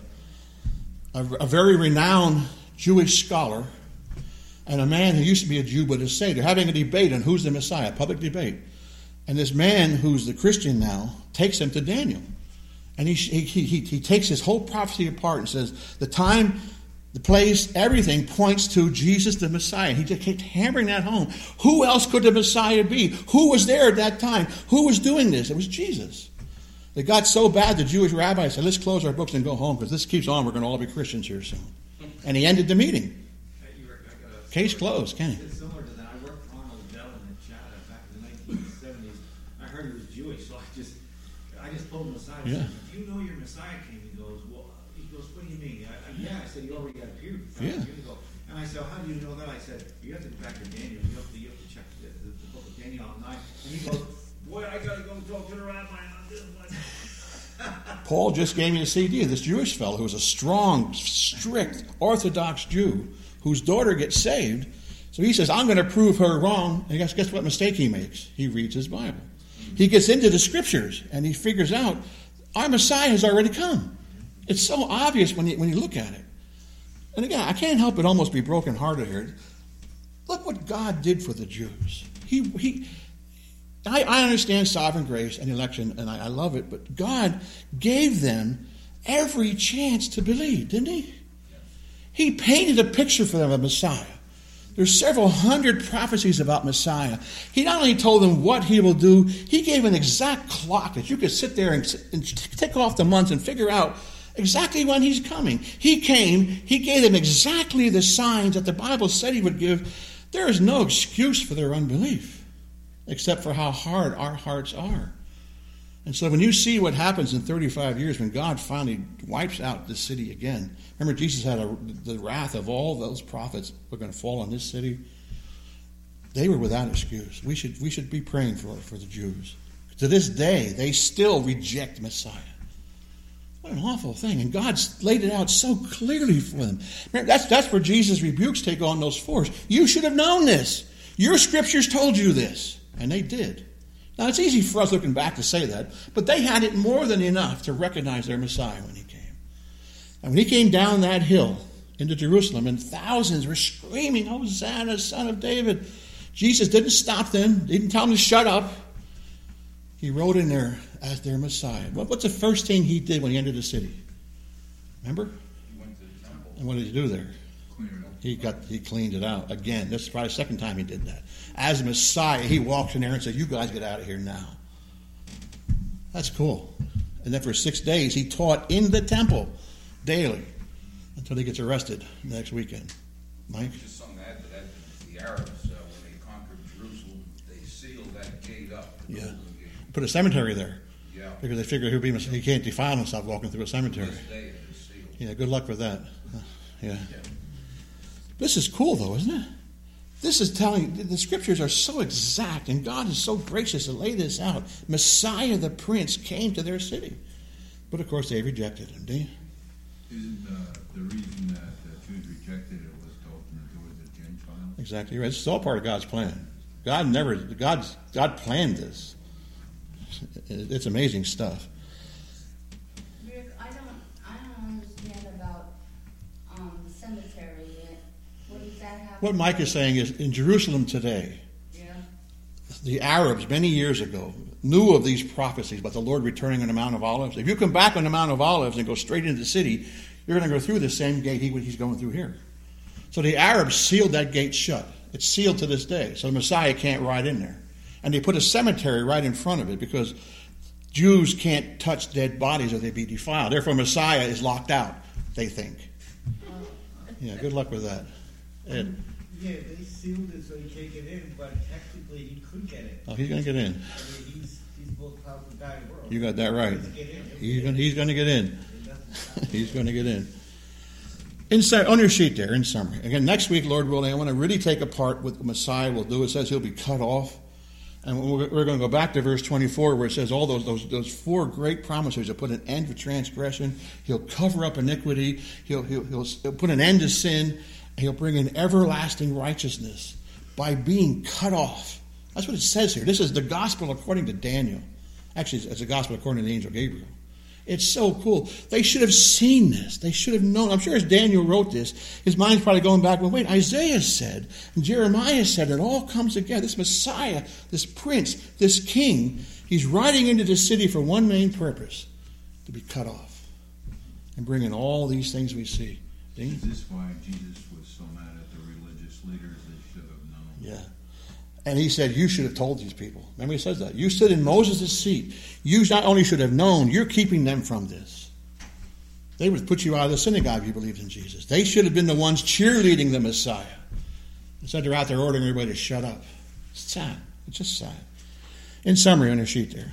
a, a very renowned Jewish scholar and a man who used to be a Jew but is saved. They're having a debate on who's the Messiah, a public debate. And this man, who's the Christian now, takes him to Daniel. And he, he, he, he takes his whole prophecy apart and says, the time, the place, everything points to Jesus the Messiah. He just kept hammering that home. Who else could the Messiah be? Who was there at that time? Who was doing this? It was Jesus. It got so bad the Jewish rabbi said, let's close our books and go home because this keeps on. We're going to all be Christians here soon. And he ended the meeting. Case closed, Kenny.
It's similar to that. I worked for Arnold Dell in China back in the nineteen seventies. I heard he was Jewish, so I just I just pulled him aside and
Yeah.
said, do you know your Messiah came? He goes, well, he goes, what do you mean? I, I, yeah, I said, he already got appeared
Yeah.
years ago. And I said, how do you know that? I said, you have to go back to Daniel. You have to, you have to check the, the, the book of Daniel on nine. And he goes, boy, I got to go talk to the rabbi on this one.
Paul just gave me a C D of this Jewish fellow who was a strong, strict, Orthodox Jew whose daughter gets saved, So he says, I'm going to prove her wrong. And guess, guess what mistake he makes? He reads his Bible. He gets into the scriptures and he figures out our Messiah has already come. It's so obvious when you, when you look at it. And again, I can't help but almost be brokenhearted here. Look what God did for the Jews. He, he, I, I understand sovereign grace and election, and I, I love it, but God gave them every chance to believe, didn't he? He painted a picture for them of Messiah. There's several hundred prophecies about Messiah. He not only told them what he will do, he gave an exact clock that you could sit there and, and tick off the months and figure out exactly when he's coming. He came, he gave them exactly the signs that the Bible said he would give. There is no excuse for their unbelief, except for how hard our hearts are. And so when you see what happens in thirty-five years, when God finally wipes out this city again, remember Jesus had a, the wrath of all those prophets were going to fall on this city. They were without excuse. We should we should be praying for for the Jews. To this day, they still reject Messiah. What an awful thing. And God's laid it out so clearly for them. Remember, that's, that's where Jesus' rebukes take on those force. You should have known this. Your scriptures told you this. And they did. Now, it's easy for us looking back to say that, but they had it more than enough to recognize their Messiah when he came. And when he came down that hill into Jerusalem, and thousands were screaming, Hosanna, Son of David. Jesus didn't stop them. Didn't tell them to shut up. He rode in there as their Messiah. What's the first thing he did when he entered the city? Remember?
He went to the temple.
And what did he do there?
Clear it up.
He got he cleaned it out. Again, this is probably the second time he did that. As Messiah, he walks in there and says, you guys get out of here now. That's cool. And then for six days, he taught in the temple daily until he gets arrested next weekend. Mike?
Just something to add to that. The Arabs, uh, when they conquered Jerusalem, they sealed that gate up. The
Yeah.
golden gate.
Put a cemetery there.
Yeah.
Because they figure he'll be, he can't defile himself walking through a cemetery.
This day it is sealed.
Yeah, good luck with that. Yeah. This is cool, though, isn't it? This is telling, the scriptures are so exact, and God is so gracious to lay this out. Messiah the Prince came to their city. But, of course, they rejected him, didn't you?
Isn't uh, the reason that the Jews rejected it was to open the door to the Gentiles?
Exactly right. It's all part of God's plan. God never, God's, God planned this. It's amazing stuff.
Rick, I don't, I don't understand about, um, the cemetery yet. What does that have?
What Mike is saying is, in Jerusalem today,
Yeah.
the Arabs many years ago knew of these prophecies about the Lord returning on the Mount of Olives. If you come back on the Mount of Olives and go straight into the city, you're going to go through the same gate he, he's going through here. So the Arabs sealed that gate shut. It's sealed to this day. So the Messiah can't ride in there. And they put a cemetery right in front of it because Jews can't touch dead bodies or they'd be defiled. Therefore, Messiah is locked out, they think. Yeah, good luck with that. Ed.
Yeah, they sealed it so he can't get in, but technically he could get in.
Oh, he's going to get in.
I mean, he's, he's the most powerful guy in the world.
You got that right.
Get in.
He's going, he's going to get in. He's going to get in. Inside, on your sheet there, in summary. Again, next week, Lord willing, I want to really take apart what the Messiah will do. It says he'll be cut off. And we're going to go back to verse twenty-four where it says all those, those, those four great promises. He'll put an end to transgression. He'll cover up iniquity. He'll, he'll, he'll, he'll put an end to sin. And he'll bring in everlasting righteousness by being cut off. That's what it says here. This is the gospel according to Daniel. Actually, it's the gospel according to the angel Gabriel. It's so cool. They should have seen this. They should have known. I'm sure as Daniel wrote this, his mind's probably going back, well, wait, Isaiah said, and Jeremiah said, it all comes together. This Messiah, this prince, this king, he's riding into the city for one main purpose, to be cut off and bring in all these things we see. See?
Is this why Jesus was so mad at the religious leaders? They should have known.
Yeah. And he said, you should have told these people. Remember he says that. You stood in Moses' seat. You not only should have known, you're keeping them from this. They would put you out of the synagogue if you believed in Jesus. They should have been the ones cheerleading the Messiah. Instead they're out there ordering everybody to shut up. It's sad. It's just sad. In summary on your sheet there.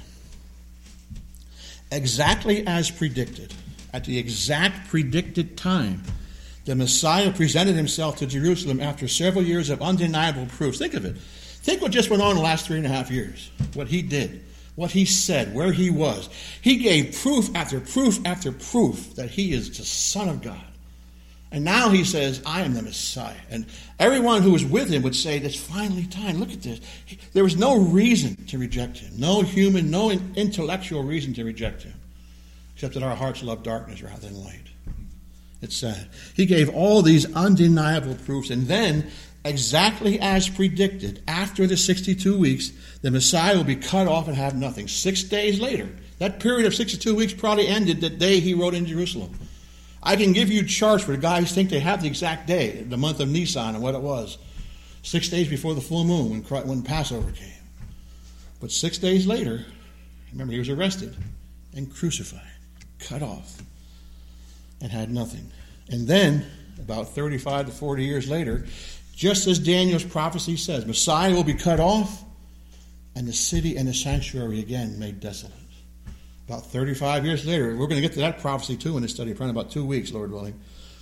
Exactly as predicted, at the exact predicted time, the Messiah presented himself to Jerusalem after several years of undeniable proofs. Think of it. Think what just went on in the last three and a half years. What he did, what he said, where he was. He gave proof after proof after proof that he is the Son of God. And now he says, I am the Messiah. And everyone who was with him would say, it's finally time. Look at this. There was no reason to reject him. No human, no intellectual reason to reject him. Except that our hearts love darkness rather than light. It's sad. He gave all these undeniable proofs. And then, exactly as predicted, after the sixty-two weeks, the Messiah will be cut off and have nothing. Six days later. That period of sixty-two weeks probably ended the day he rode in Jerusalem. I can give you charts where guys think they have the exact day, the month of Nisan and what it was. Six days before the full moon when, when Passover came. But six days later, remember, he was arrested and crucified, cut off, and had nothing. And then, about thirty-five to forty years later, just as Daniel's prophecy says, Messiah will be cut off, and the city and the sanctuary again made desolate. About thirty-five years later, we're going to get to that prophecy too in this study, probably about two weeks, Lord willing.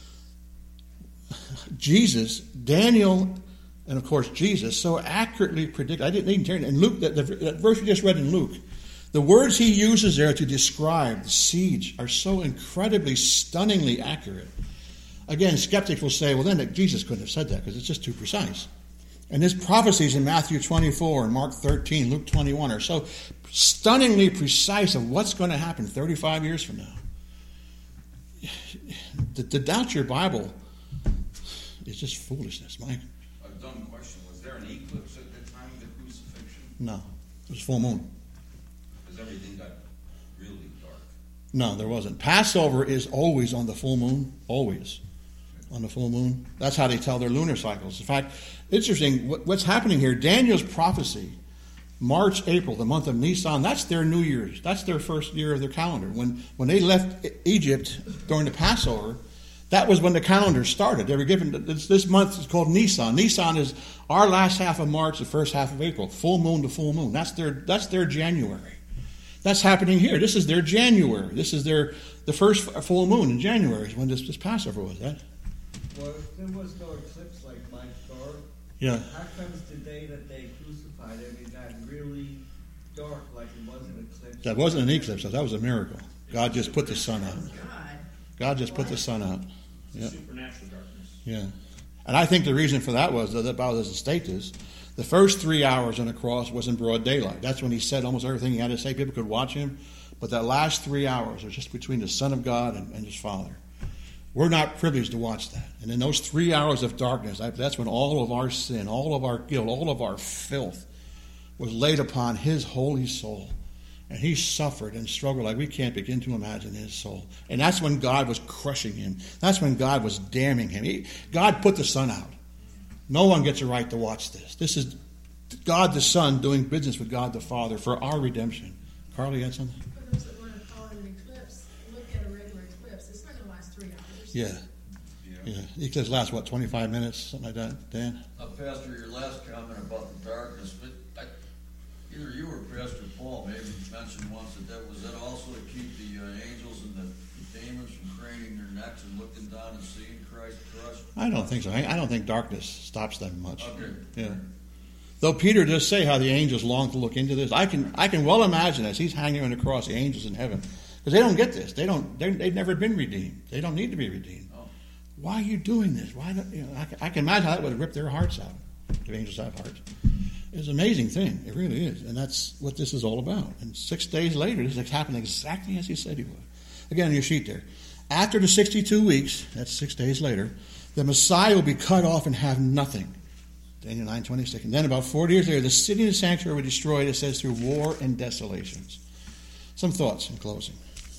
Jesus, Daniel, and of course Jesus, so accurately predict. I didn't even turn. And Luke, that, that verse we just read in Luke, the words he uses there to describe the siege are so incredibly, stunningly accurate. Again, skeptics will say, well, then that Jesus couldn't have said that because it's just too precise. And his prophecies in Matthew twenty-four and Mark thirteen, Luke twenty-one are so stunningly precise of what's going to happen thirty-five years from now. To, to doubt your Bible is just foolishness, Mike.
A dumb question. Was there an eclipse at the time of the crucifixion?
No. It was full moon.
Because everything got really dark.
No, there wasn't. Passover is always on the full moon. Always. On the full moon. That's how they tell their lunar cycles. In fact, interesting, what's happening here, Daniel's prophecy, March, April, the month of Nisan, that's their New Year's. That's their first year of their calendar. When when they left Egypt during the Passover, that was when the calendar started. They were given, this, this month is called Nisan. Nisan is our last half of March, the first half of April. Full moon to full moon. That's their that's their January. That's happening here. This is their January. This is their the first full moon in January is when this, this Passover was. That.
Well, if there was no eclipse like Mike thought,
Yeah.
how comes the day that they crucified him it got really dark like it was an eclipse?
That wasn't an eclipse. That was a miracle. God just put the sun out.
God.
God just put the sun out. Yeah.
Supernatural darkness.
Yeah. And I think the reason for that was that the Bible doesn't state this. The first three hours on the cross was in broad daylight. That's when he said almost everything he had to say. People could watch him. But that last three hours was just between the Son of God and, and his Father. We're not privileged to watch that. And in those three hours of darkness, that's when all of our sin, all of our guilt, all of our filth was laid upon his holy soul. And he suffered and struggled like we can't begin to imagine his soul. And that's when God was crushing him. That's when God was damning him. He, God put the sun out. No one gets a right to watch this. This is God the Son doing business with God the Father for our redemption. Carly, you had something?
For those that want to call it an eclipse, look at a regular eclipse. It's not going to last three hours.
Yeah. Yeah. yeah. Eclipse lasts, what, twenty-five minutes? Something like that, Dan?
Uh, Pastor, your last comment about the darkness, but I, either you or Pastor Paul maybe mentioned once that that was that also to keep the uh, angels and the demons from craning their necks and looking down and seeing Christ crushed?
I don't think so. I, I don't think darkness stops them much.
Okay.
Yeah. Though Peter does say how the angels long to look into this. I can I can well imagine as he's hanging on the cross, the angels in heaven, because they don't get this. They don't. They've never been redeemed. They don't need to be redeemed.
Oh.
Why are you doing this? Why don't you know? I can, I can imagine how that would rip their hearts out. The angels have hearts. It's an amazing thing. It really is, and that's what this is all about. And six days later, this happened exactly as he said he would. Again, on your sheet there. After the sixty-two weeks, that's six days later, the Messiah will be cut off and have nothing. Daniel nine twenty-six. And then about forty years later, the city and the sanctuary were destroyed, it says, through war and desolations. Some thoughts in closing.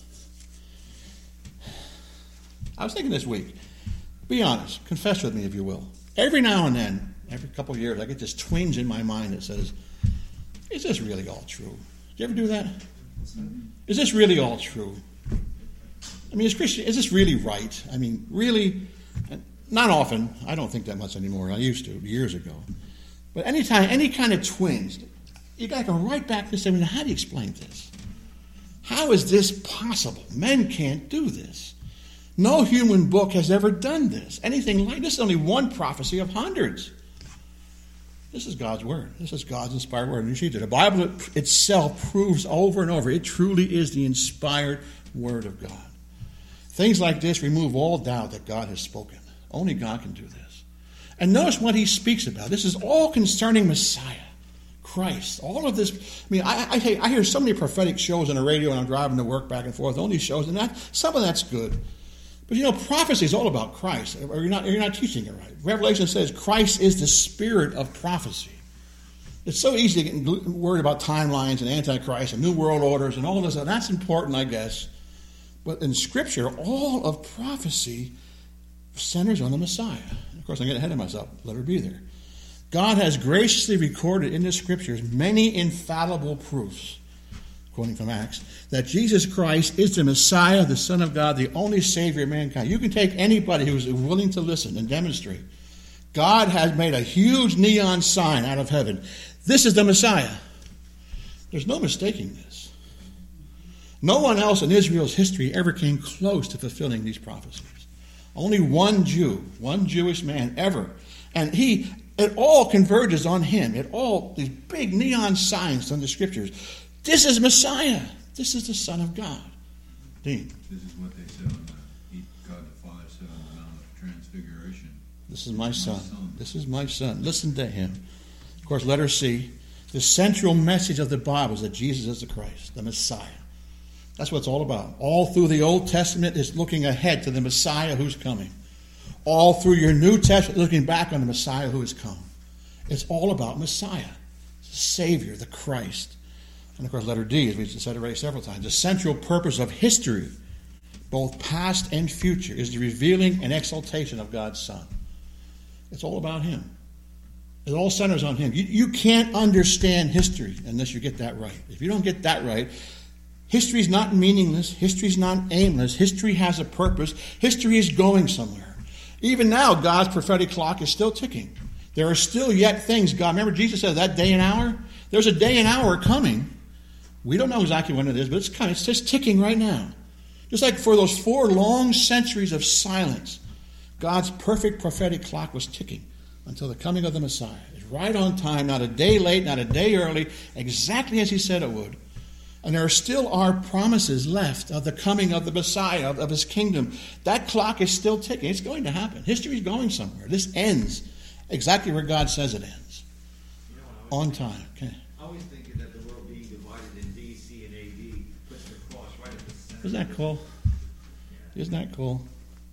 I was thinking this week, be honest, confess with me if you will. Every now and then, every couple of years, I get this twinge in my mind that says, is this really all true? Do you ever do that? Is this really all true? I mean, is Christian, is this really right? I mean, really? Not often. I don't think that much anymore. I used to years ago. But anytime, any kind of twinge, you got to go right back to say, how do you explain this? How is this possible? Men can't do this. No human book has ever done this. Anything like this is only one prophecy of hundreds. This is God's word. This is God's inspired word. And you see that the Bible itself proves over and over, it truly is the inspired word of God. Things like this remove all doubt that God has spoken. Only God can do this. And notice what he speaks about. This is all concerning Messiah, Christ. All of this. I mean, I, I, I hear so many prophetic shows on the radio when I'm driving to work back and forth. All these shows, and that, some of that's good. But you know, prophecy is all about Christ. Or you're not, you're not teaching it right. Revelation says Christ is the spirit of prophecy. It's so easy to get worried about timelines and Antichrist and new world orders and all this. And that's important, I guess. But in Scripture, all of prophecy centers on the Messiah. Of course, I'm getting ahead of myself. Let her be there. God has graciously recorded in the Scriptures many infallible proofs, quoting from Acts, that Jesus Christ is the Messiah, the Son of God, the only Savior of mankind. You can take anybody who is willing to listen and demonstrate. God has made a huge neon sign out of heaven. This is the Messiah. There's no mistaking this. No one else in Israel's history ever came close to fulfilling these prophecies. Only one Jew, one Jewish man ever. And he, it all converges on him. It all, these big neon signs from the Scriptures. This is Messiah. This is the Son of God. Dean.
This is what they said on the, he, God the Father said on the Mount of Transfiguration.
This is my,
my
son.
son.
This is my son. Listen to him. Of course, letter C. The central message of the Bible is that Jesus is the Christ, the Messiah. That's what it's all about. All through the Old Testament is looking ahead to the Messiah who's coming. All through your New Testament, looking back on the Messiah who has come. It's all about Messiah, the Savior, the Christ. And of course, letter D, as we've said already several times, the central purpose of history, both past and future, is the revealing and exaltation of God's Son. It's all about him. It all centers on him. You, you can't understand history unless you get that right. If you don't get that right, history is not meaningless. History is not aimless. History has a purpose. History is going somewhere. Even now, God's prophetic clock is still ticking. There are still yet things God... Remember Jesus said that day and hour? There's a day and hour coming. We don't know exactly when it is, but it's coming. It's just ticking right now. Just like for those four long centuries of silence, God's perfect prophetic clock was ticking until the coming of the Messiah. It's right on time, not a day late, not a day early, exactly as he said it would. And there still are promises left of the coming of the Messiah, of, of his kingdom. That clock is still ticking. It's going to happen. History is going somewhere. This ends exactly where God says it ends.
You know,
on time. Okay.
I always thinking that the world being divided in B C and A D puts the cross right at the center.
Isn't that cool? Isn't that cool?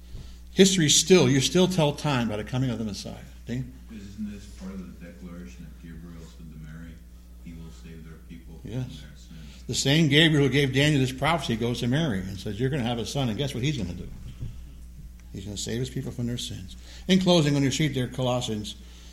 History still, you still tell time by the coming of the Messiah. Dean?
Isn't this part of the declaration that Gabriel said to Mary, he will save their people from
Yes.
their sins?
The same Gabriel who gave Daniel this prophecy goes to Mary and says, you're going to have a son, and guess what he's going to do? He's going to save his people from their sins. In closing, on your sheet there, Colossians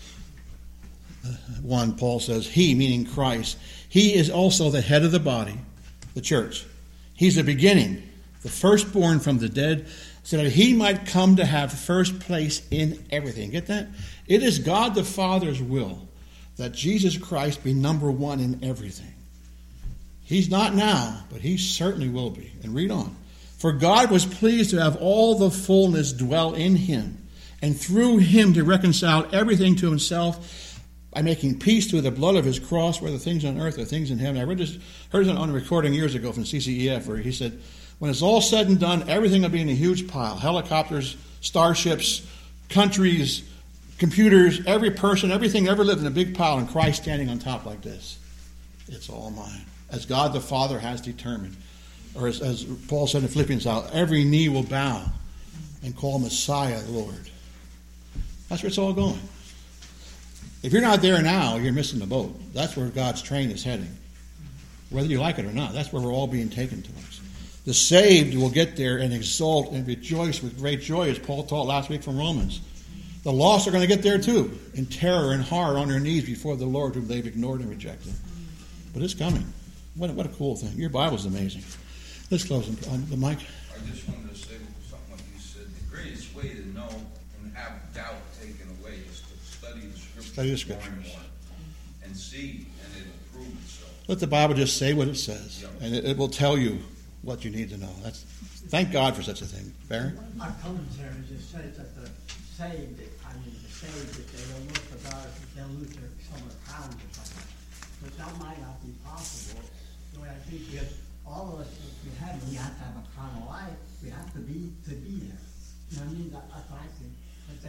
one, Paul says, he, meaning Christ, he is also the head of the body, the church. He's the beginning, the firstborn from the dead, so that he might come to have first place in everything. Get that? It is God the Father's will that Jesus Christ be number one in everything. He's not now, but he certainly will be. And read on. For God was pleased to have all the fullness dwell in him, and through him to reconcile everything to himself by making peace through the blood of his cross, whether things on earth or things in heaven. I read this, heard it on a recording years ago from C C E F where he said, when it's all said and done, everything will be in a huge pile. Helicopters, starships, countries, computers, every person, everything ever lived in a big pile, and Christ standing on top like this. It's all mine. As God the Father has determined. Or as, as Paul said in Philippians, every knee will bow and call Messiah Lord. That's where it's all going. If you're not there now, you're missing the boat. That's where God's train is heading. Whether you like it or not, that's where we're all being taken towards. The saved will get there and exult and rejoice with great joy, as Paul taught last week from Romans. The lost are going to get there too, in terror and horror on their knees before the Lord whom they've ignored and rejected. But it's coming. What a, what a cool thing. Your Bible's amazing. Let's close on the mic.
I just wanted to say something like you said. The greatest way to know and have doubt taken away is to study the Scriptures,
Study the
more and
Scriptures.
more, and see, and it'll prove itself.
Let the Bible just say what it says,
Yep.
and it, it will tell you what you need to know. That's thank God for such a thing. Barry?
Our commentary just says that the saved, I mean the saved, if they don't look for God, they'll lose their summer pounds or something. But that might not be possible. The way I think because all of us, if we have, we have to have a carnal life. We have to be to be there. You know what I mean? That, that's what I think. But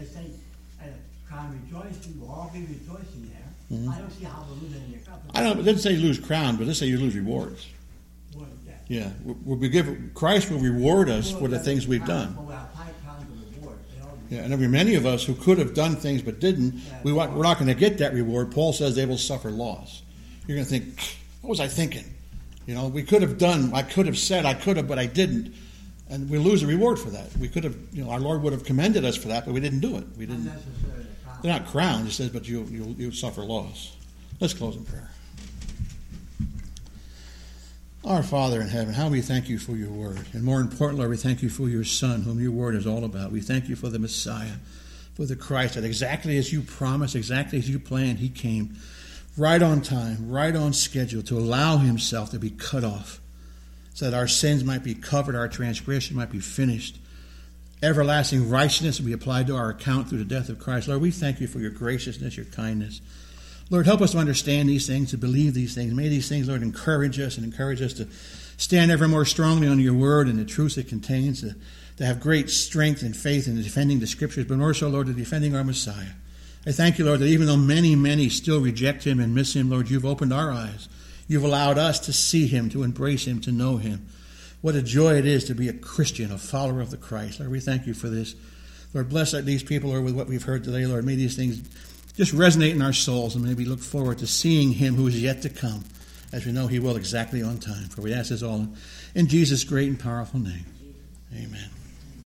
say, at a crown rejoicing, we'll all be rejoicing there.
Mhm.
I don't see how we're losing any cup.
I don't. It didn't say you lose crown, but it did say you lose rewards.
Well, yeah.
Yeah, we'll be given. Christ will reward us
Well,
for the
that's
things we've
crown,
done.
well, our high crown of reward, they all be-
Yeah, and there'll be many of us who could have done things but didn't. We want, we're not going to get that reward. Paul says they will suffer loss. You're going to think, what was I thinking? You know, we could have done. I could have said I could have, but I didn't, and we lose a reward for that. We could have. You know, our Lord would have commended us for that, but we didn't do it. We didn't.
Not necessarily the crown.
They're not crowned. He says, but you you you suffer loss. Let's close in prayer. Our Father in heaven, how we thank you for your word. And more important, Lord, we thank you for your Son, whom your word is all about. We thank you for the Messiah, for the Christ, that exactly as you promised, exactly as you planned, he came right on time, right on schedule, to allow himself to be cut off, so that our sins might be covered, our transgression might be finished. Everlasting righteousness will be applied to our account through the death of Christ. Lord, we thank you for your graciousness, your kindness. Lord, help us to understand these things, to believe these things. May these things, Lord, encourage us and encourage us to stand ever more strongly on your word and the truths it contains, to, to have great strength and faith in defending the Scriptures, but more so, Lord, to defending our Messiah. I thank you, Lord, that even though many, many still reject him and miss him, Lord, you've opened our eyes. You've allowed us to see him, to embrace him, to know him. What a joy it is to be a Christian, a follower of the Christ. Lord, we thank you for this. Lord, bless these people, Lord, with what we've heard today. Lord, may these things just resonate in our souls, and may we look forward to seeing him who is yet to come, as we know he will exactly on time. For we ask this all in Jesus' great and powerful name. Amen.